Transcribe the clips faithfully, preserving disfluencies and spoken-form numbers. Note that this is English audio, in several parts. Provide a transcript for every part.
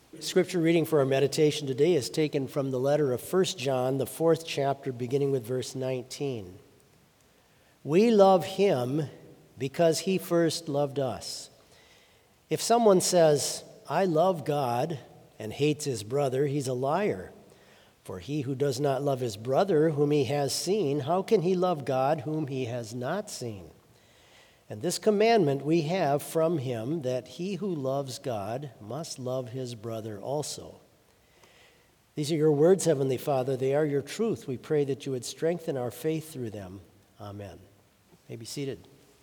Scripture reading for our meditation today is taken from the letter of First John, the fourth chapter, beginning with verse nineteen. We love him because he first loved us. If someone says, I love God, and hates his brother, he's a liar. For he who does not love his brother whom he has seen, how can he love God whom he has not seen? And this commandment we have from him, that he who loves God must love his brother also. These are your words, Heavenly Father. They are your truth. We pray that you would strengthen our faith through them. Amen. You may be seated.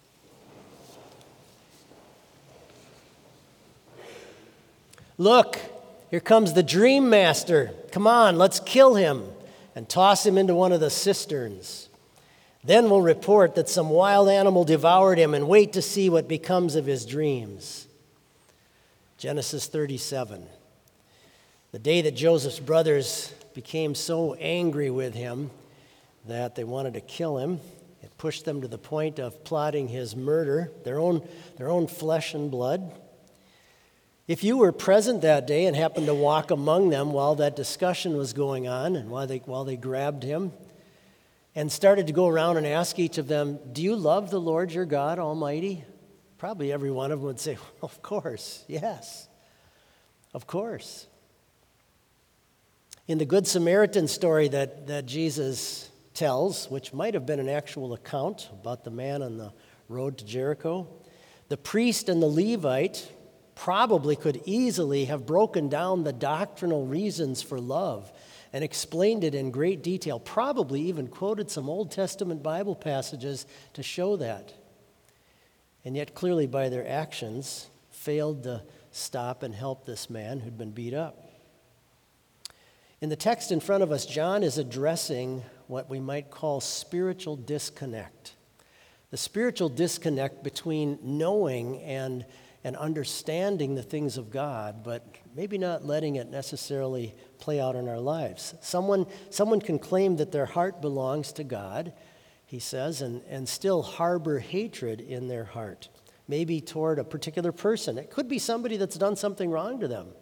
Look, here comes the dream master. Come on, let's kill him and toss him into one of the cisterns. Then we'll report that some wild animal devoured him and wait to see what becomes of his dreams. Genesis thirty-seven. The day that Joseph's brothers became so angry with him that they wanted to kill him, it pushed them to the point of plotting his murder, their own, their own flesh and blood. If you were present that day and happened to walk among them while that discussion was going on and while they, while they grabbed him and started to go around and ask each of them, do you love the Lord your God Almighty? Probably every one of them would say, well, of course, yes, of course. In the Good Samaritan story that, that Jesus tells, which might have been an actual account about the man on the road to Jericho, the priest and the Levite probably could easily have broken down the doctrinal reasons for love and explained it in great detail, probably even quoted some Old Testament Bible passages to show that. And yet clearly by their actions failed to stop and help this man who'd been beat up. In the text in front of us, John is addressing what we might call spiritual disconnect. The spiritual disconnect between knowing and and understanding the things of God, but maybe not letting it necessarily play out in our lives. Someone, someone can claim that their heart belongs to God, he says, and, and still harbor hatred in their heart, maybe toward a particular person. It could be somebody that's done something wrong to them,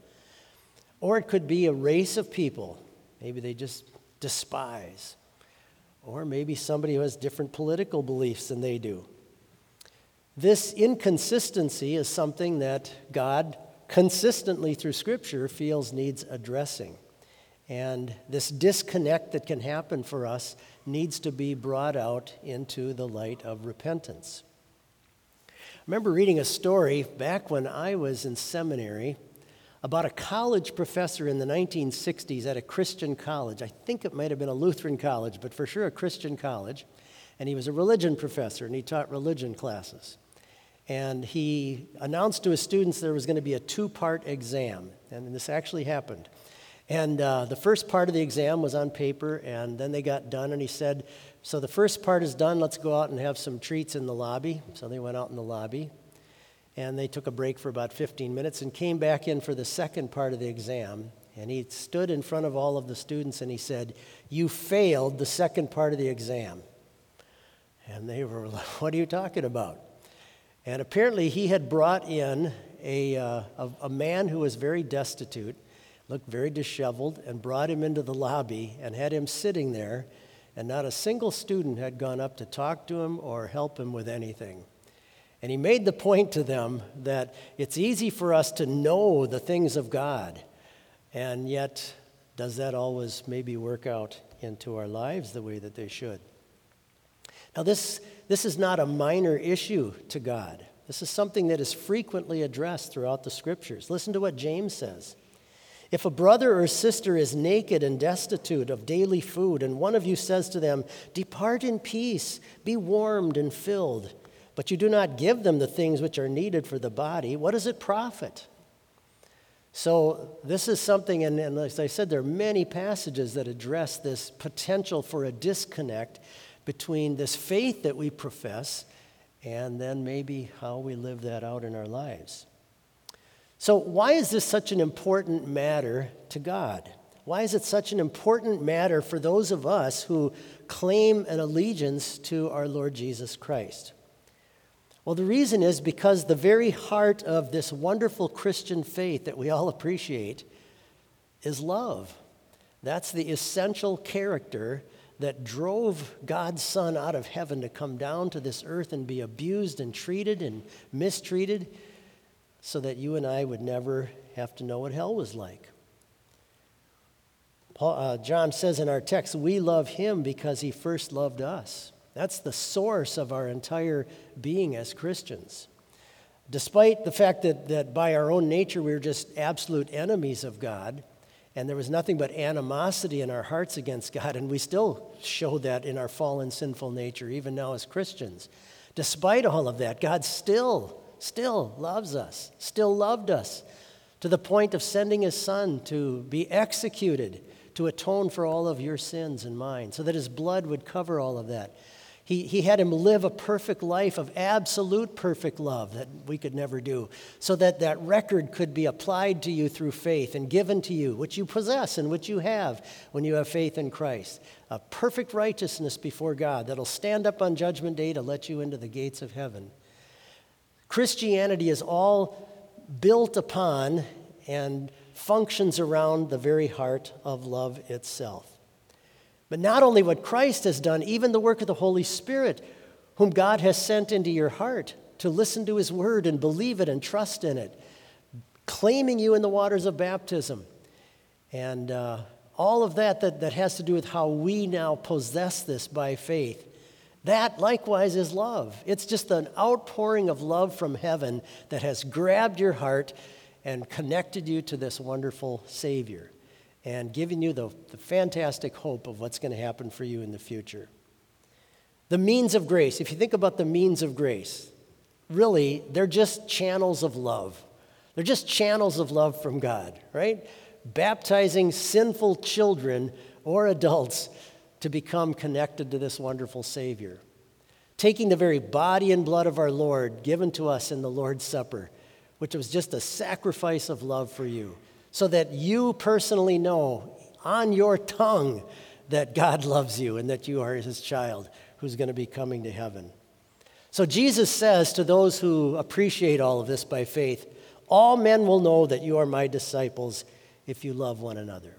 or it could be a race of people maybe they just despise, or maybe somebody who has different political beliefs than they do. This inconsistency is something that God consistently through Scripture feels needs addressing. And this disconnect that can happen for us needs to be brought out into the light of repentance. I remember reading a story back when I was in seminary about a college professor in the nineteen sixties at a Christian college. I think it might have been a Lutheran college, but for sure a Christian college. And he was a religion professor, and he taught religion classes. And he announced to his students there was going to be a two-part exam, and this actually happened. And uh, the first part of the exam was on paper, and then they got done, and he said, so the first part is done, let's go out and have some treats in the lobby. So they went out in the lobby, and they took a break for about fifteen minutes and came back in for the second part of the exam. And he stood in front of all of the students, and he said, you failed the second part of the exam. And they were like, what are you talking about? And apparently he had brought in a, uh, a, a man who was very destitute, looked very disheveled, and brought him into the lobby and had him sitting there, and not a single student had gone up to talk to him or help him with anything. And he made the point to them that it's easy for us to know the things of God, and yet does that always maybe work out into our lives the way that they should? Now, this, this is not a minor issue to God. This is something that is frequently addressed throughout the Scriptures. Listen to what James says. If a brother or sister is naked and destitute of daily food, and one of you says to them, depart in peace, be warmed and filled, but you do not give them the things which are needed for the body, what does it profit? So this is something, and, and as I said, there are many passages that address this potential for a disconnect between this faith that we profess and then maybe how we live that out in our lives. So why is this such an important matter to God? Why is it such an important matter for those of us who claim an allegiance to our Lord Jesus Christ? Well, the reason is because the very heart of this wonderful Christian faith that we all appreciate is love. That's the essential character that drove God's Son out of heaven to come down to this earth and be abused and treated and mistreated so that you and I would never have to know what hell was like. Paul, uh, John says in our text, we love him because he first loved us. That's the source of our entire being as Christians. Despite the fact that, that by our own nature we were just absolute enemies of God, and there was nothing but animosity in our hearts against God, and we still show that in our fallen, sinful nature, even now as Christians. Despite all of that, God still, still loves us, still loved us, to the point of sending his Son to be executed, to atone for all of your sins and mine, so that his blood would cover all of that. He, he had him live a perfect life of absolute perfect love that we could never do, so that that record could be applied to you through faith and given to you, which you possess and which you have when you have faith in Christ. A perfect righteousness before God that'll stand up on Judgment Day to let you into the gates of heaven. Christianity is all built upon and functions around the very heart of love itself. But not only what Christ has done, even the work of the Holy Spirit, whom God has sent into your heart to listen to his word and believe it and trust in it, claiming you in the waters of baptism. And uh, all of that, that that has to do with how we now possess this by faith. That likewise is love. It's just an outpouring of love from heaven that has grabbed your heart and connected you to this wonderful Savior, and giving you the, the fantastic hope of what's going to happen for you in the future. The means of grace, if you think about the means of grace, really, they're just channels of love. They're just channels of love from God, right? Baptizing sinful children or adults to become connected to this wonderful Savior. Taking the very body and blood of our Lord given to us in the Lord's Supper, which was just a sacrifice of love for you, so that you personally know on your tongue that God loves you and that you are his child who's going to be coming to heaven. So Jesus says to those who appreciate all of this by faith, all men will know that you are my disciples if you love one another.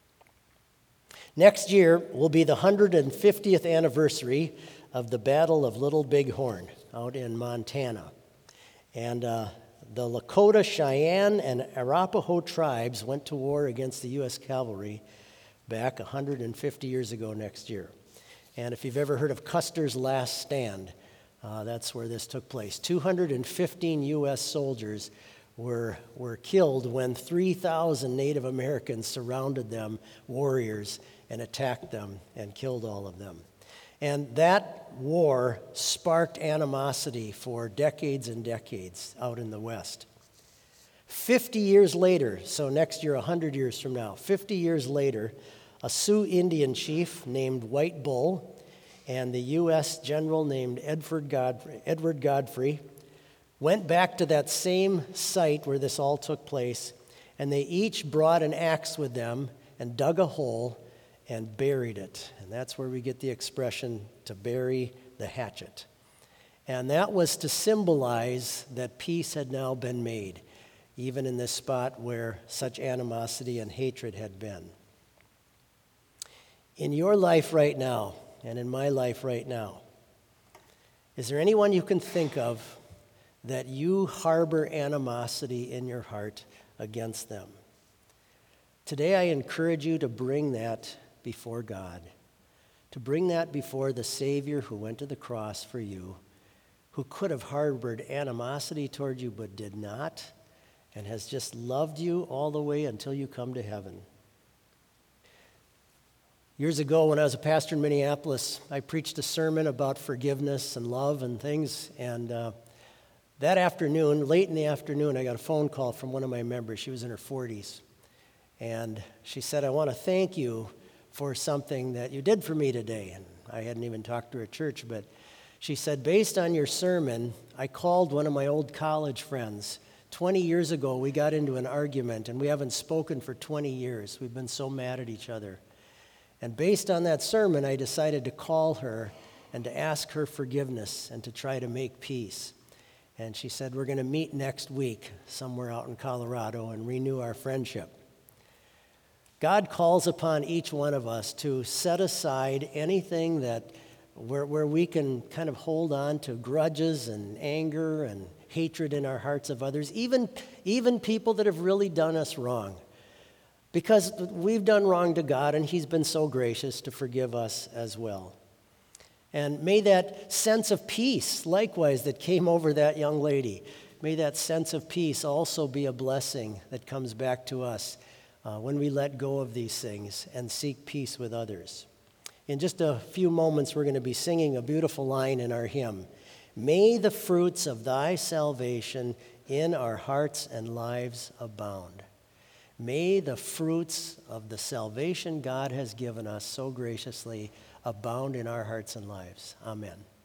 Next year will be the one hundred fiftieth anniversary of the Battle of Little Bighorn out in Montana. And uh, the Lakota, Cheyenne, and Arapaho tribes went to war against the U S cavalry back one hundred fifty years ago next year. And if you've ever heard of Custer's Last Stand, uh, that's where this took place. two hundred fifteen U S soldiers were, were killed when three thousand Native Americans surrounded them, warriors, and attacked them and killed all of them. And that war sparked animosity for decades and decades out in the West. Fifty years later, so next year, one hundred years from now, fifty years later, a Sioux Indian chief named White Bull and the U S general named Edward Godfrey, Edward Godfrey went back to that same site where this all took place, and they each brought an axe with them and dug a hole and buried it. And that's where we get the expression, to bury the hatchet. And that was to symbolize that peace had now been made, even in this spot where such animosity and hatred had been. In your life right now, and in my life right now, is there anyone you can think of that you harbor animosity in your heart against them? Today I encourage you to bring that before God, to bring that before the Savior who went to the cross for you, who could have harbored animosity toward you but did not, and has just loved you all the way until you come to heaven. Years ago, when I was a pastor in Minneapolis, I preached a sermon about forgiveness and love and things, and uh, that afternoon, late in the afternoon, I got a phone call from one of my members. She was in her forties, and she said, I want to thank you for something that you did for me today. And I hadn't even talked to her at church, but she said, based on your sermon, I called one of my old college friends. twenty years ago, we got into an argument, and we haven't spoken for twenty years. We've been so mad at each other. And based on that sermon, I decided to call her and to ask her forgiveness and to try to make peace. And she said, we're going to meet next week somewhere out in Colorado and renew our friendship. God calls upon each one of us to set aside anything that where, where we can kind of hold on to grudges and anger and hatred in our hearts of others, even, even people that have really done us wrong. Because we've done wrong to God, and He's been so gracious to forgive us as well. And may that sense of peace, likewise, that came over that young lady, may that sense of peace also be a blessing that comes back to us uh, when we let go of these things and seek peace with others. In just a few moments, we're going to be singing a beautiful line in our hymn. May the fruits of thy salvation in our hearts and lives abound. May the fruits of the salvation God has given us so graciously abound in our hearts and lives. Amen.